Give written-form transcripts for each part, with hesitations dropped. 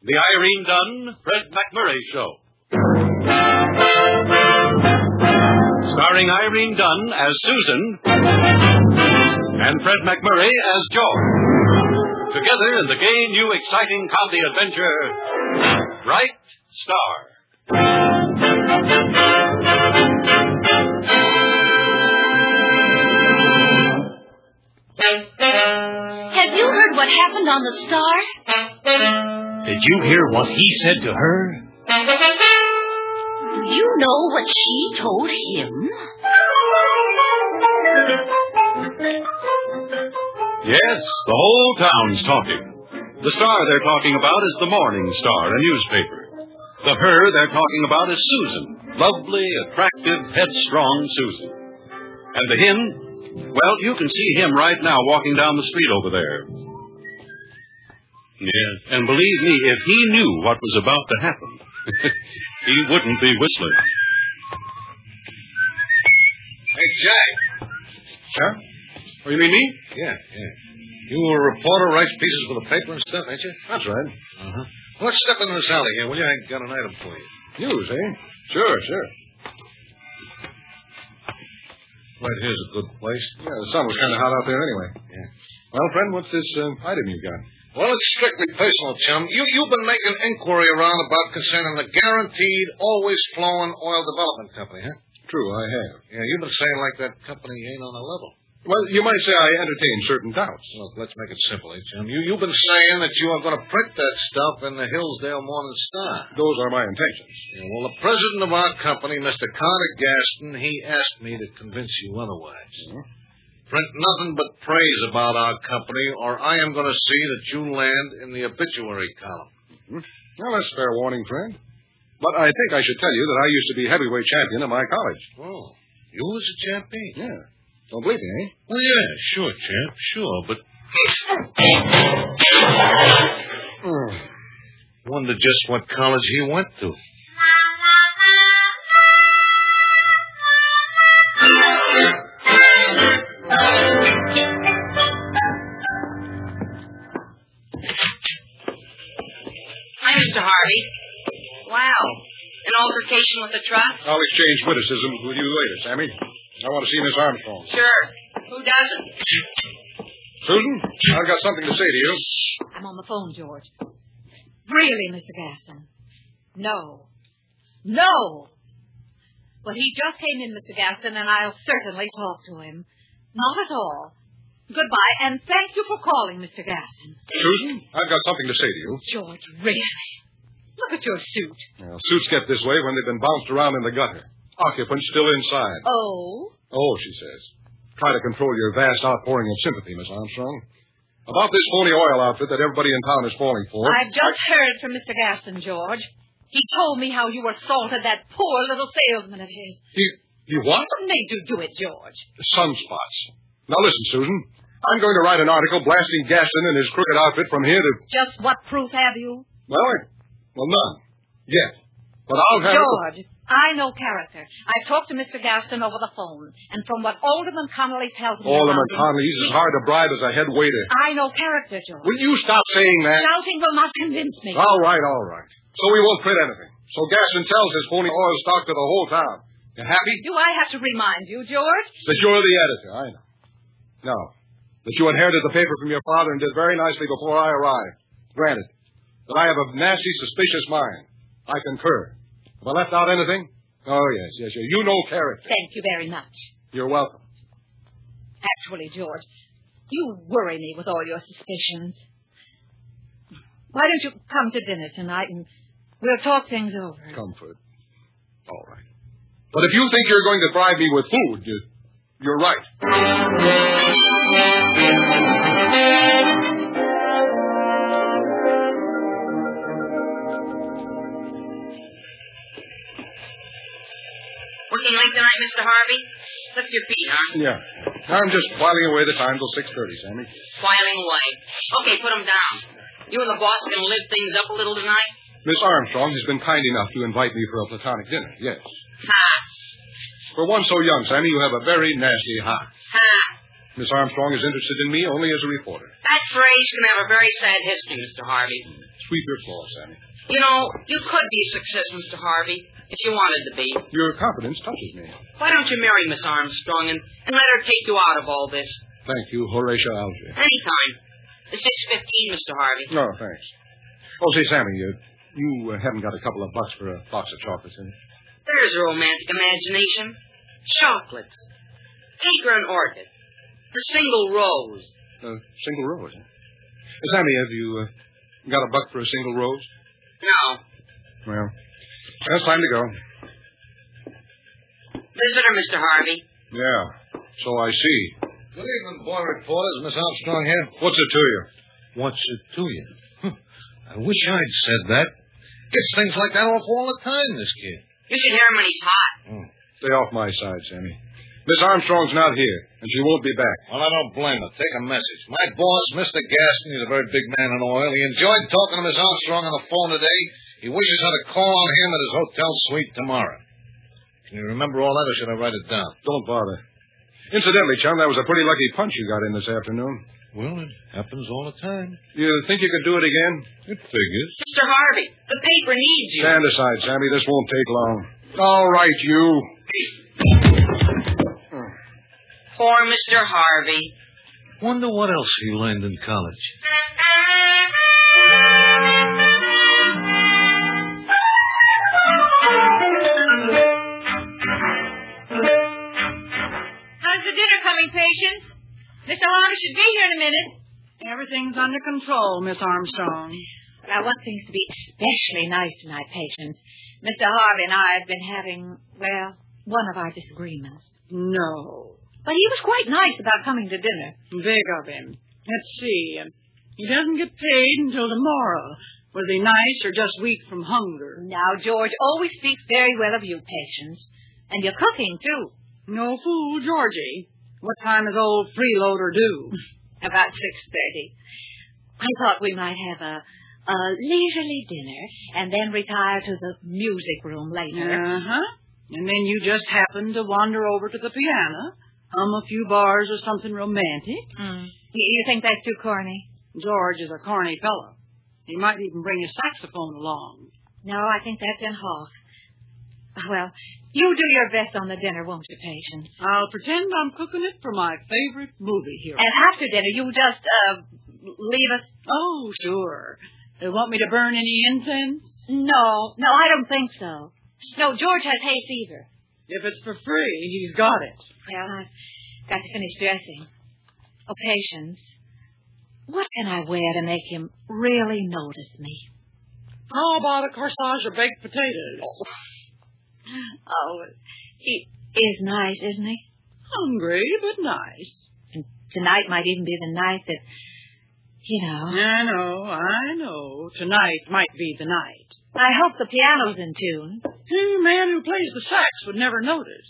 The Irene Dunne, Fred McMurray Show. Starring Irene Dunne as Susan and Fred McMurray as George. Together in the gay, new, exciting comedy adventure, Bright Star. Have you heard what happened on the Star? Did you hear what he said to her? Do you know what she told him? Yes, the whole town's talking. The Star they're talking about is the Morning Star, a newspaper. The her they're talking about is Susan. Lovely, attractive, headstrong Susan. And the him, well, you can see him right now walking down the street over there. Yes, and believe me, if he knew what was about to happen, he wouldn't be whistling. Hey, Jack. Sir? Oh, you mean me? Yeah. You a reporter, writes pieces for the paper and stuff, ain't you? That's right. Uh-huh. Let's step into this alley here, will you? I got an item for you. News, eh? Sure. Right here's a good place. Yeah, the sun was kind of hot out there anyway. Yeah. Well, friend, what's this item you got? Well, it's strictly personal, chum. You've been making inquiry around about concerning the Guaranteed Always Flowing Oil Development Company, huh? True, I have. Yeah, you've been saying like that company ain't on the level. Well, you might say I entertain certain doubts. Look, let's make it simple, chum. You've been saying that you are going to print that stuff in the Hillsdale Morning Star. Those are my intentions. Yeah, well, the president of our company, Mr. Carter Gaston, he asked me to convince you otherwise. Mm-hmm. Print nothing but praise about our company, or I am going to see that you land in the obituary column. Mm-hmm. Well, that's fair warning, friend. But I think I should tell you that I used to be heavyweight champion at my college. Oh, you was a champion? Yeah. Don't believe me, eh? Well, yeah, sure, champ, sure, but... Wonder just what college he went to. Hi, Mr. Harvey. Wow. An altercation with the truck? I'll exchange witticisms with you later, Sammy. I want to see Miss Armstrong. Sure. Who doesn't? Susan, I've got something to say to you. I'm on the phone, George. Really, Mr. Gaston? No. Well, he just came in, Mr. Gaston, and I'll certainly talk to him. Not at all. Goodbye, and thank you for calling, Mr. Gaston. Susan, I've got something to say to you. George, really? Look at your suit. Well, suits get this way when they've been bounced around in the gutter. Occupants still inside. Oh? Oh, she says. Try to control your vast outpouring of sympathy, Miss Armstrong. About this phony oil outfit that everybody in town is falling for. I've just heard from Mr. Gaston, George. He told me how you assaulted that poor little salesman of his. He what? What made you do it, George? Sunspots. Now listen, Susan. I'm going to write an article blasting Gaston and his crooked outfit from here to... Just what proof have you? Well, none. Yet. But I'll have... George, I know character. I've talked to Mr. Gaston over the phone, and from what Alderman Connolly tells me Alderman Connolly, he's as hard to bribe as a head waiter. I know character, George. Will you stop saying that? Shouting will not convince me. All right. So we won't print anything. So Gaston sells his phony oil stock to the whole town. You happy? Do I have to remind you, George? That you're the editor, I know. No. That you inherited the paper from your father and did very nicely before I arrived. Granted. That I have a nasty, suspicious mind. I concur. Have I left out anything? Oh, yes. You know character. Thank you very much. You're welcome. Actually, George, you worry me with all your suspicions. Why don't you come to dinner tonight and we'll talk things over? Comfort. All right. But if you think you're going to bribe me with food, you're right. Working late tonight, Mr. Harvey? Lift your feet, huh? Yeah. I'm just whiling away the time till 6:30, Sammy. Whiling away. Okay, put them down. You and the boss going to live things up a little tonight? Miss Armstrong has been kind enough to invite me for a platonic dinner, yes. Ha! For one so young, Sammy, you have a very nasty ha. Ha! Miss Armstrong is interested in me only as a reporter. That phrase can have a very sad history, Mr. Harvey. Sweep your floor, Sammy. You know, you could be a success, Mr. Harvey, if you wanted to be. Your confidence touches me. Why don't you marry Miss Armstrong and let her take you out of all this? Thank you, Horatio Alger. Anytime. The 6:15, Mr. Harvey. No, thanks. Oh, say, Sammy, you haven't got a couple of bucks for a box of chocolates in it? There's a romantic imagination. Chocolates. Take her an orchid. A single rose. A single rose? Sammy, have you got a buck for a single rose? No. Well, it's time to go. Visitor, Mr. Harvey. Yeah, so I see. Good evening, boy reporters. Miss Armstrong here. What's it to you? What's it to you? I wish I'd said that. Gets things like that off all the time, this kid. You should hear him when he's hot. Stay off my side, Sammy. Miss Armstrong's not here, and she won't be back. Well, I don't blame her. Take a message. My boss, Mr. Gaston, he's a very big man in oil. He enjoyed talking to Miss Armstrong on the phone today. He wishes her to call on him at his hotel suite tomorrow. Can you remember all that, or should I write it down? Don't bother. Incidentally, chum, that was a pretty lucky punch you got in this afternoon. Well, it happens all the time. You think you could do it again? It figures. Mr. Harvey, the paper needs you. Stand aside, Sammy. This won't take long. All right, you. Poor Mr. Harvey. Wonder what else he learned in college. How's the dinner coming, Patience? Mr. Harvey should be here in a minute. Everything's under control, Miss Armstrong. But I want things to be especially nice tonight, Patience. Mr. Harvey and I have been having, well, one of our disagreements. No. But he was quite nice about coming to dinner. Big of him. Let's see. He doesn't get paid until tomorrow. Was he nice or just weak from hunger? Now, George always speaks very well of you, Patience. And your cooking, too. No fool, Georgie. What time is old freeloader due? About 6:30. I thought we might have a leisurely dinner and then retire to the music room later. Uh-huh. And then you just happen to wander over to the piano, hum a few bars or something romantic. You think that's too corny? George is a corny fellow. He might even bring his saxophone along. No, I think that's in Hawk. Well, you do your best on the dinner, won't you, Patience? I'll pretend I'm cooking it for my favorite movie hero. And after dinner, you just, leave us... Oh, sure. They want me to burn any incense? No, I don't think so. No, George has hay fever. If it's for free, he's got it. Well, I've got to finish dressing. Oh, Patience, what can I wear to make him really notice me? How about a corsage of baked potatoes? Oh, he is nice, isn't he? Hungry, but nice. And tonight might even be the night that, you know. I know. Tonight might be the night. I hope the piano's in tune. The man who plays the sax would never notice.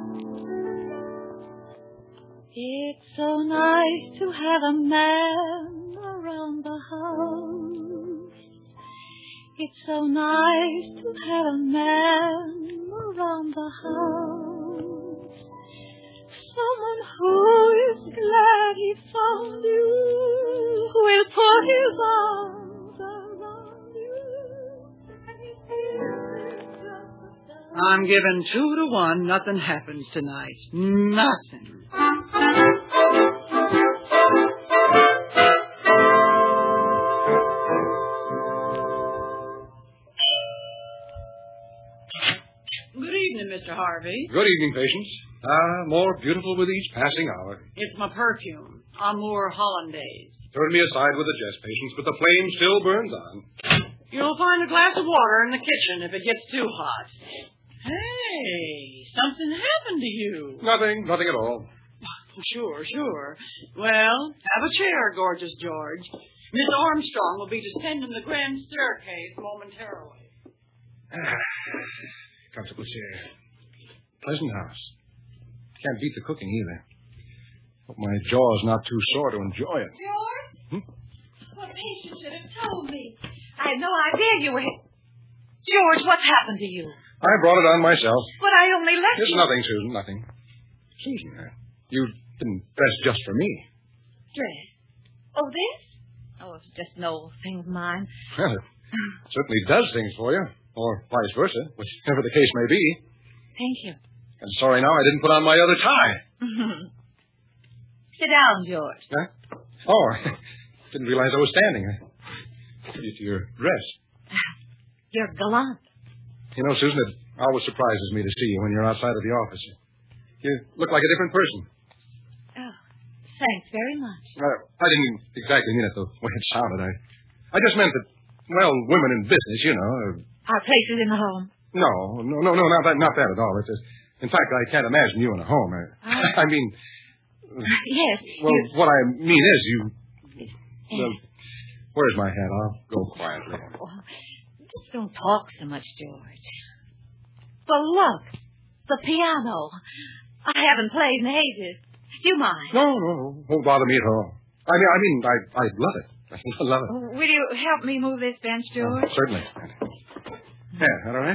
It's so nice to have a man around the house. It's so nice to have a man around the house. Someone who is glad he found you, will put his arms around you. I'm giving 2-1. Nothing happens tonight. Nothing. Good evening, Mr. Harvey. Good evening, Patience. More beautiful with each passing hour. It's my perfume, Amour Hollandaise. Turn me aside with a jest, Patience, but the flame still burns on. You'll find a glass of water in the kitchen if it gets too hot. Hey, something happened to you. Nothing at all. Sure. Well, have a chair, gorgeous George. Miss Armstrong will be descending the grand staircase momentarily. Comfortable chair. Pleasant house. Can't beat the cooking either. Hope my jaw's not too sore to enjoy it. George? Well, Patience should have told me. I had no idea you were... George, what's happened to you? I brought it on myself. But I only left It's you... nothing, Susan, nothing. Susan, you didn't dress just for me. Dress? Oh, this? Oh, it's just an old thing of mine. Well, it certainly does things for you, or vice versa, whichever the case may be. Thank you. I'm sorry now I didn't put on my other tie. Sit down, George. Huh? Oh, I didn't realize I was standing. It's your dress. You're gallant. You know, Susan, it always surprises me to see you when you're outside of the office. You look like a different person. Oh, thanks very much. I didn't exactly mean it the way it sounded. I just meant that, well, women in business, you know. Our place is in the home. No, not that at all. It's just, in fact, I can't imagine you in a home. I mean... Yes. Well, what I mean is you... Well, where's my hat? I'll go quietly. Oh, just don't talk so much, George. But look, the piano. I haven't played in ages. Do you mind? No. Won't bother me at all. I mean, I'd love it. I love it. Will you help me move this bench, George? Certainly. Yeah, that all right?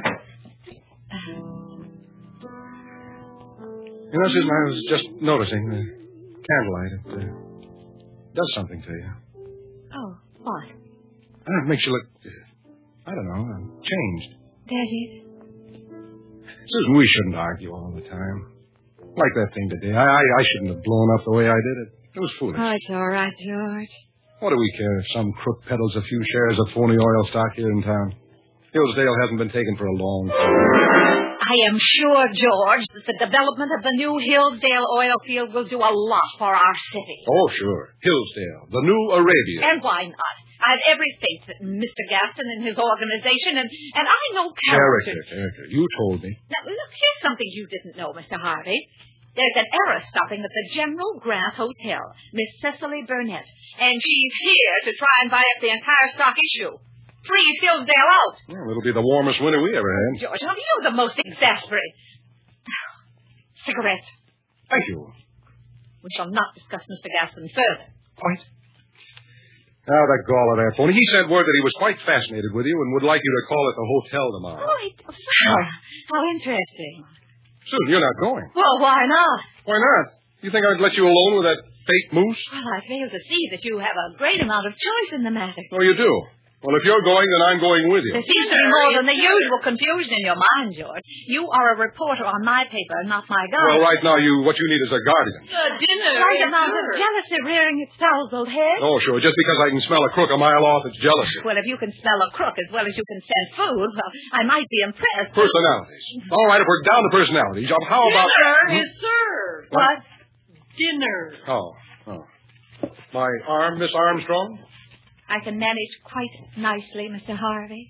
You know, Susan, I was just noticing the candlelight. It does something to you. Oh, what? It makes you look, I don't know, changed. Does it? Susan, we shouldn't argue all the time. Like that thing today. I shouldn't have blown up the way I did it. It was foolish. Oh, it's all right, George. What do we care if some crook peddles a few shares of phony oil stock here in town? Hillsdale hasn't been taken for a long time. I am sure, George, that the development of the new Hillsdale oil field will do a lot for our city. Oh, sure. Hillsdale, the new Arabia. And why not? I have every faith that Mr. Gaston and his organization, and I know character. You told me. Now, look, here's something you didn't know, Mr. Harvey. There's an error stopping at the General Grant Hotel, Miss Cecily Burnett, and she's here to try and buy up the entire stock issue. Freeze Hillsdale out. Well, it'll be the warmest winter we ever had. George, you're the most exasperating. Cigarette. Thank you. We shall not discuss Mr. Gaston further. Quite. Now, the gall of that phony. He sent word that he was quite fascinated with you and would like you to call at the hotel tomorrow. Oh, how interesting. Susan, you're not going. Well, why not? Why not? You think I'd let you alone with that fake moose? Well, I fail to see that you have a great amount of choice in the matter. Oh, you do? Well, if you're going, then I'm going with you. There seems to be more than the usual confusion in your mind, George. You are a reporter on my paper, not my guardian. Well, right now, what you need is a guardian. Dinner. Quite amount of jealousy rearing its tousled head. Oh, sure. Just because I can smell a crook a mile off, it's jealousy. Well, if you can smell a crook as well as you can scent food, well, I might be impressed. Personalities. All right, if we're down to personalities, how about... Dinner is served. What? Dinner. Oh. My arm, Miss Armstrong? I can manage quite nicely, Mr. Harvey.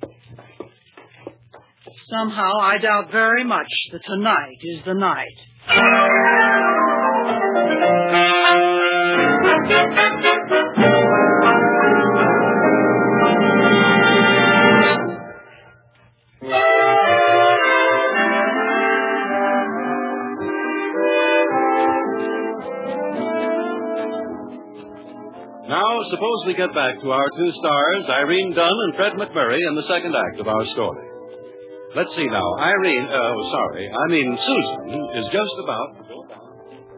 Somehow, I doubt very much that tonight is the night. Now, suppose we get back to our two stars, Irene Dunn and Fred McMurray, in the second act of our story. Let's see now. Susan is just about to go down.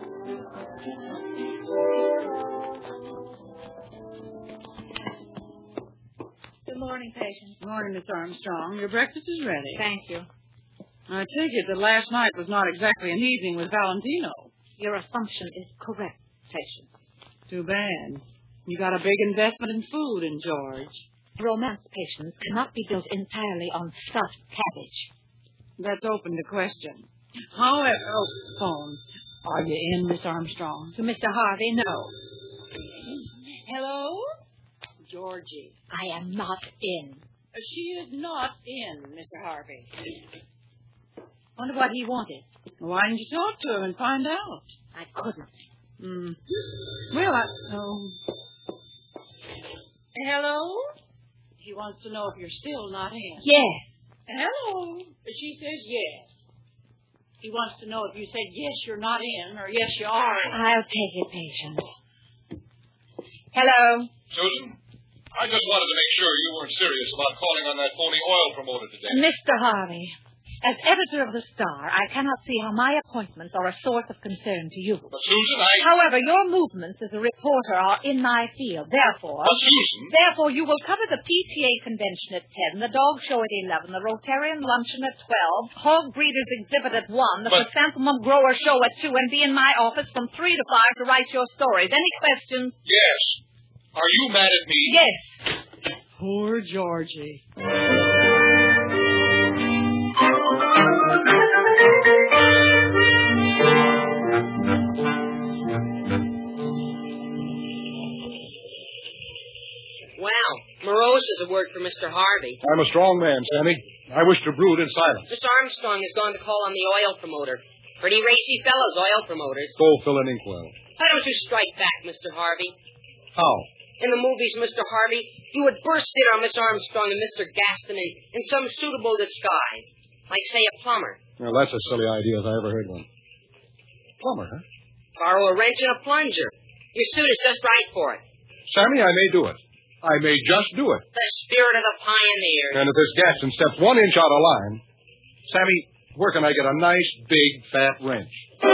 Good morning, patient. Good morning, Miss Armstrong. Your breakfast is ready. Thank you. I take it that last night was not exactly an evening with Valentino. Your assumption is correct, Patience. Too bad. You got a big investment in food in George. Romance, Patience, cannot be built entirely on stuffed cabbage. That's open to question. However, phone. Are you in, Miss Armstrong? To Mr. Harvey, no. Hello? Georgie. I am not in. She is not in, Mr. Harvey. Wonder what he wanted. Why didn't you talk to him and find out? I couldn't. Well, Hello? He wants to know if you're still not in. Yes. Hello? She says yes. He wants to know if you said yes, you're not in, or yes, you are in. I'll take it, Patience. Hello? Susan, I just wanted to make sure you weren't serious about calling on that phony oil promoter today. Mr. Harvey, As editor of the Star, I cannot see how my appointments are a source of concern to you. But, Susan, However, your movements as a reporter are in my field. Therefore... But, Susan... Therefore, you will cover the PTA convention at 10, the dog show at 11, the Rotarian luncheon at 12, hog breeders exhibit at 1, the chrysanthemum grower show at 2, and be in my office from 3 to 5 to write your stories. Any questions? Yes. Are you mad at me? Yes. Poor Georgie. Well, morose is a word for Mr. Harvey. I'm a strong man, Sammy. I wish to brood in silence. Mr. Armstrong has gone to call on the oil promoter. Pretty racy fellows, oil promoters. Go fill an inkwell. Why don't you strike back, Mr. Harvey? How? In the movies, Mr. Harvey, you would burst in on Miss Armstrong and Mr. Gaston in some suitable disguise. Like, say, a plumber. Well, that's a silly idea if I ever heard one. Plumber, huh? Borrow a wrench and a plunger. Your suit is just right for it. Sammy, I may do it. I may just do it. The spirit of the pioneer. And if this Gaston steps 1 inch out of line, Sammy, where can I get a nice, big, fat wrench?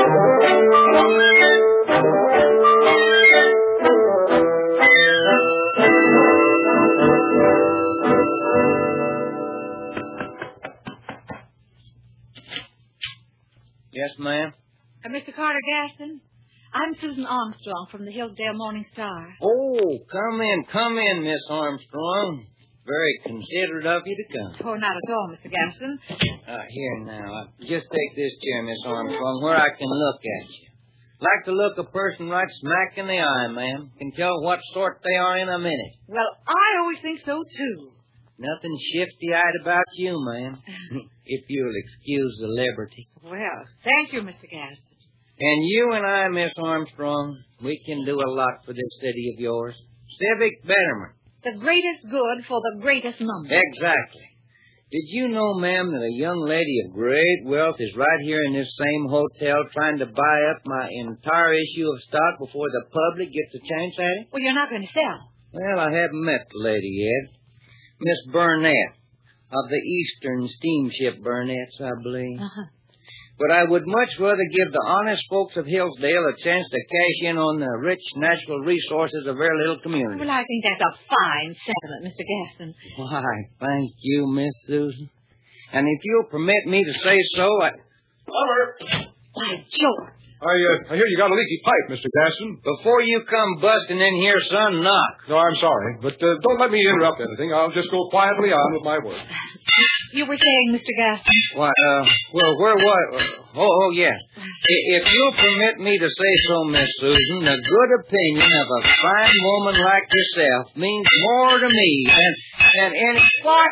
Yes, ma'am? Mr. Carter Gaston, I'm Susan Armstrong from the Hillsdale Morning Star. Oh, come in, Miss Armstrong. Very considerate of you to come. Oh, not at all, Mr. Gaston. Here now. Just take this chair, Miss Armstrong, where I can look at you. Like to look a person right smack in the eye, ma'am. Can tell what sort they are in a minute. Well, I always think so, too. Nothing shifty-eyed about you, ma'am. If you'll excuse the liberty. Well, thank you, Mr. Gaston. And you and I, Miss Armstrong, we can do a lot for this city of yours. Civic betterment. The greatest good for the greatest number. Exactly. Did you know, ma'am, that a young lady of great wealth is right here in this same hotel trying to buy up my entire issue of stock before the public gets a chance at it? Well, you're not going to sell. Well, I haven't met the lady yet. Miss Burnett, of the Eastern Steamship Burnett's, I believe. Uh-huh. But I would much rather give the honest folks of Hillsdale a chance to cash in on the rich natural resources of their little community. Well, I think that's a fine sentiment, Mr. Gaston. Why, thank you, Miss Susan. And if you'll permit me to say so, Plumber! By George. I hear you got a leaky pipe, Mr. Gaston. Before you come busting in here, son, knock. No, I'm sorry, but don't let me interrupt anything. I'll just go quietly on with my work. You were saying, Mr. Gaston? Why, where was... Oh, yeah. If you'll permit me to say so, Miss Susan, the good opinion of a fine woman like yourself means more to me than any... What?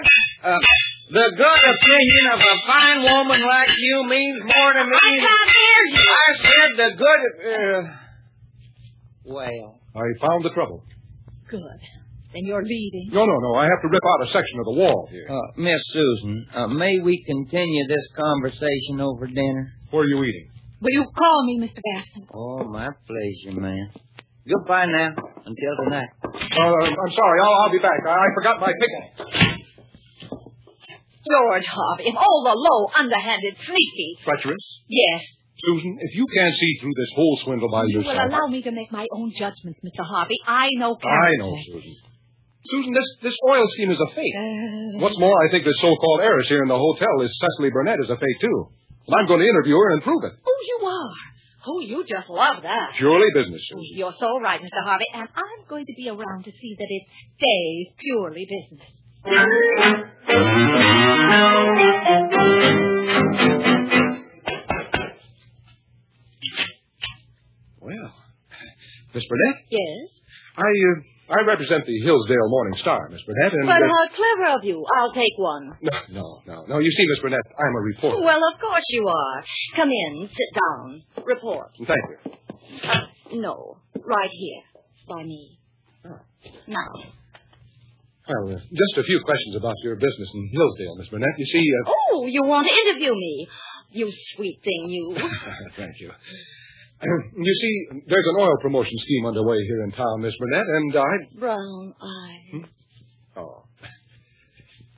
The good opinion of a fine woman like you means more to me... I can't hear you. I said the good... Well... I found the trouble. Good. Then you're leaving. No. I have to rip out a section of the wall here. Miss Susan, may we continue this conversation over dinner? Where are you eating? Will you call me, Mr. Gaston? Oh, my pleasure, ma'am. Goodbye now. Until tonight. I'm sorry. I'll be back. I forgot my pickaxe. George Harvey, if all the low, underhanded, sneaky... Treacherous? Yes. Susan, if you can't see through this whole swindle by You yourself... will allow me to make my own judgments, Mr. Harvey. I know character. I know, Susan. Susan, this oil scheme is a fake. What's more, I think this so-called heiress here in the hotel, this Cecily Burnett, is a fake, too. And I'm going to interview her and prove it. Oh, you are. Oh, you just love that. Purely business, Susan. You're so right, Mr. Harvey. And I'm going to be around to see that it stays purely business. Well, Miss Burnett? Yes? I represent the Hillsdale Morning Star, Miss Burnett, and... But how clever of you. I'll take one. No. You see, Miss Burnett, I'm a reporter. Well, of course you are. Come in, sit down, report. Thank you. No, right here, by me. Now. Well, just a few questions about your business in Hillsdale, Miss Burnett. You see... Oh, you want to interview me. You sweet thing, you. Thank you. You see, there's an oil promotion scheme underway here in town, Miss Burnett, and I... Brown eyes. Oh. Well,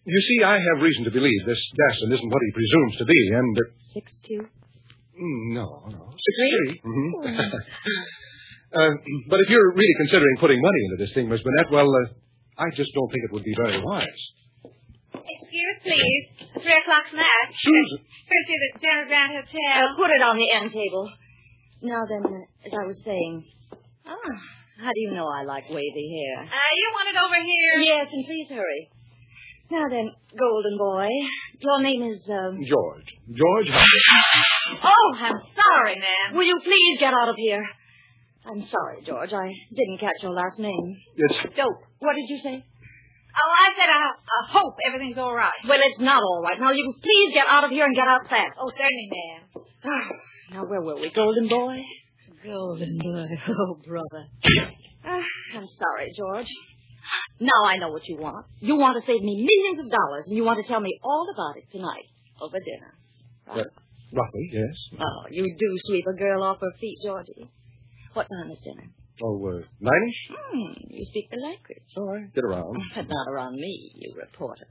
You see, I have reason to believe this Gaston isn't what he presumes to be, and... 6'2"? No. 6'3". Mm-hmm. But if you're really considering putting money into this thing, Miss Burnett, well, I just don't think it would be very wise. Excuse, please. 3 o'clock snack. Susan. Courtesy of the General Grant Hotel. Put it on the end table. Now then, as I was saying... Oh, how do you know I like wavy hair? You want it over here? Yes, and please hurry. Now then, golden boy, your name is, George. George? Oh, I'm sorry, ma'am. Will you please get out of here? I'm sorry, George. I didn't catch your last name. It's... Dope. What did you say? Oh, I said I hope everything's all right. Well, it's not all right. Now, you please get out of here and get out fast. Oh, certainly, ma'am. Now, where were we? Golden boy? Golden boy. Oh, brother. I'm sorry, George. Now I know what you want. You want to save me millions of dollars, and you want to tell me all about it tonight over dinner. Right? Roughly, yes. Oh, you do sweep a girl off her feet, Georgie. What time is dinner? Oh, 9-ish? You speak the language. All right, get around. But not around me, you reporter.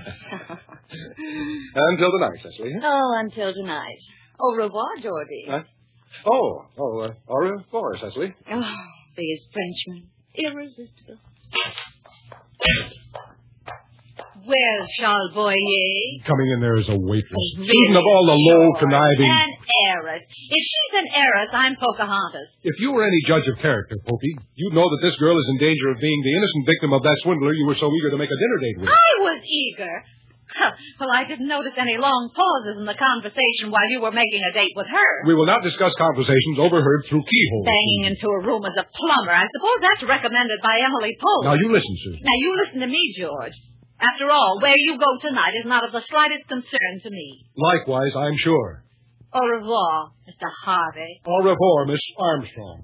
Until tonight, Cecily. Oh, until tonight. Au revoir, Georgie. Huh? Au revoir, Cecily. Oh, these Frenchmen. Irresistible. Well, Charles Boyer. Coming in there as a waitress. Really? Susan, of all the low, conniving... An heiress. If she's an heiress, I'm Pocahontas. If you were any judge of character, Pokey, you'd know that this girl is in danger of being the innocent victim of that swindler you were so eager to make a dinner date with. I was eager. Well, I didn't notice any long pauses in the conversation while you were making a date with her. We will not discuss conversations overheard through keyholes. Banging into a room as a plumber. I suppose that's recommended by Emily Poe. Now, you listen, Susan. Now, you listen to me, George. After all, where you go tonight is not of the slightest concern to me. Likewise, I'm sure. Au revoir, Mr. Harvey. Au revoir, Miss Armstrong.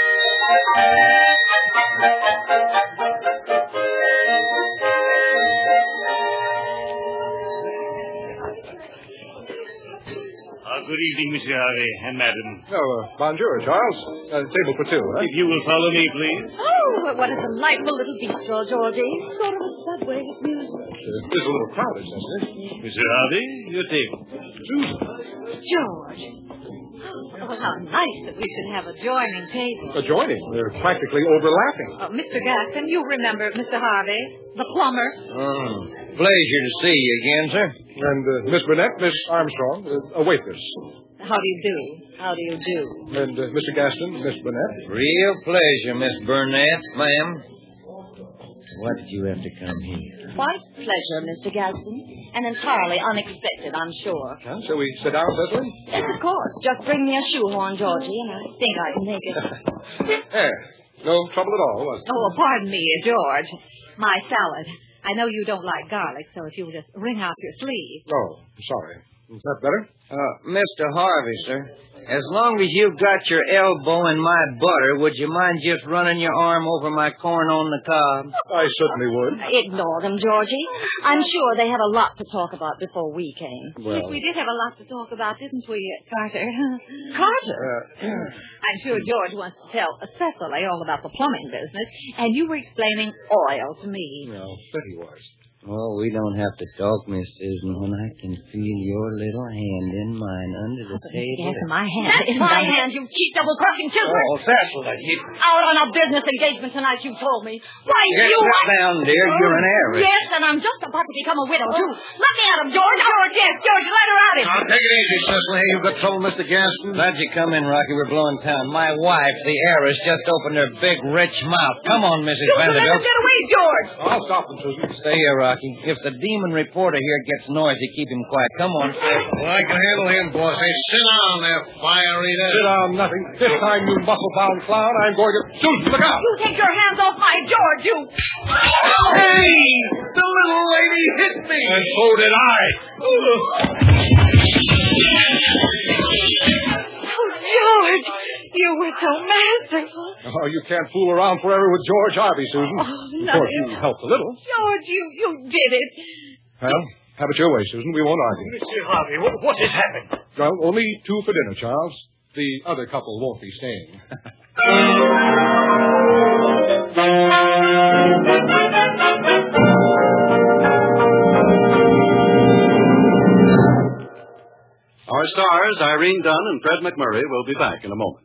Good evening, Monsieur Harvey and Madam. Bonjour, Charles. Table for two, huh? If you will follow me, please. Oh, what a delightful little bistro, Georgie. Sort of a subway with music. It is a little crowded, Cecily. Monsieur Harvey, your table. Susan. George. Oh, how nice that we should have a joining table. Adjoining. They're practically overlapping. Mr. Gaston, you remember Mr. Harvey, the plumber. Pleasure to see you again, sir. And Miss Burnett, Miss Armstrong, a waitress. How do you do? How do you do? And Mr. Gaston, Miss Burnett. Real pleasure, Miss Burnett, ma'am. Why did you have to come here? Quite a pleasure, Mr. Gaston. And entirely unexpected, I'm sure. Huh? Shall we sit down, Cecily? Yes, of course. Just bring me a shoehorn, Georgie, and I think I can make it. There. No trouble at all, was it? Oh, pardon me, George. My salad. I know you don't like garlic, so if you'll just wring out your sleeve. Oh, sorry. Is that better? Mr. Harvey, sir, as long as you've got your elbow in my butter, would you mind just running your arm over my corn on the cob? I certainly would. Ignore them, Georgie. I'm sure they had a lot to talk about before we came. Well, We did have a lot to talk about, didn't we, Carter? Carter? I'm sure George wants to tell Cecily all about the plumbing business, and you were explaining oil to me. no, but he was. Oh, we don't have to talk, Miss Susan, when I can feel your little hand in mine under the table. Yes, my hand. That's my hand, you cheap double-crossing children. Oh, Cecily, you... Out on a business engagement tonight, you told me. Why, Get you... down, dear. You're an heiress. Yes, and I'm just about to become a widow, too. Let me at him, George. George, yes, George, let her at him. Now, take it easy, Cecily. You've got trouble, Mr. Gaston. Glad you come in, Rocky. We're blowing town. My wife, the heiress, just opened her big, rich mouth. Come on, Mrs. You let Vanderbilt. him get away, George. I'll stop them, Susan. Stay here, Rocky. If the demon reporter here gets noisy, keep him quiet. Come on, sir. Well, I can handle him, boss. Hey, sit down there, fire eater. Sit down, nothing. This time, you muscle-bound clown, I'm going to... Susan, look out! You take your hands off my George, you... Hey! The little lady hit me! And so did I. Oh, George, you were so masterful. Oh, you can't fool around forever with George Harvey, Susan. Oh, Of no. course, you helped a little. George, you did it. Well, have it your way, Susan. We won't argue. Monsieur Harvey, what has happened? Well, only two for dinner, Charles. The other couple won't be staying. stars, Irene Dunn and Fred McMurray, will be back in a moment.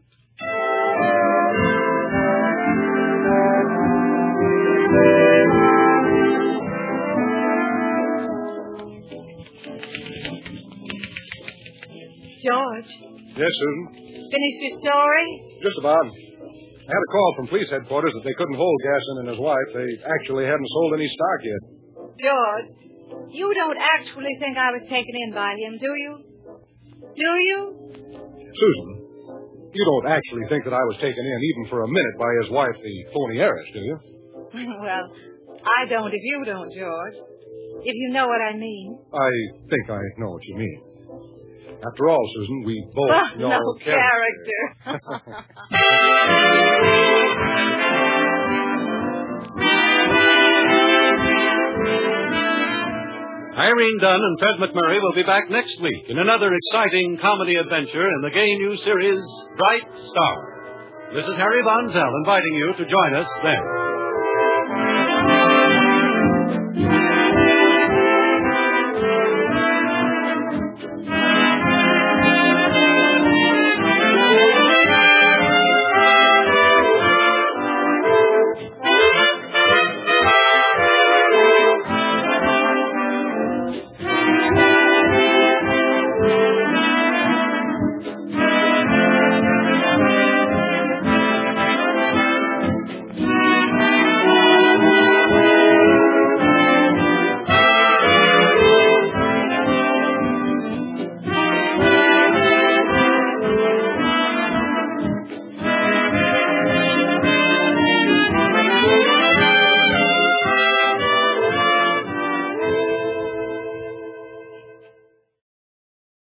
George, Yes, Susan? finished your story? Just about. I had a call from police headquarters that they couldn't hold Gaston and his wife. They actually hadn't sold any stock yet. George, you don't actually think I was taken in by him, do you? Do you? Susan, you don't actually think that I was taken in even for a minute by his wife, the phony heiress, do you? Well, I don't if you don't, George. If you know what I mean. I think I know what you mean. After all, Susan, we both know no character. Irene Dunn and Fred McMurray will be back next week in another exciting comedy adventure in the gay new series, Bright Star. This is Harry Von Zell inviting you to join us then.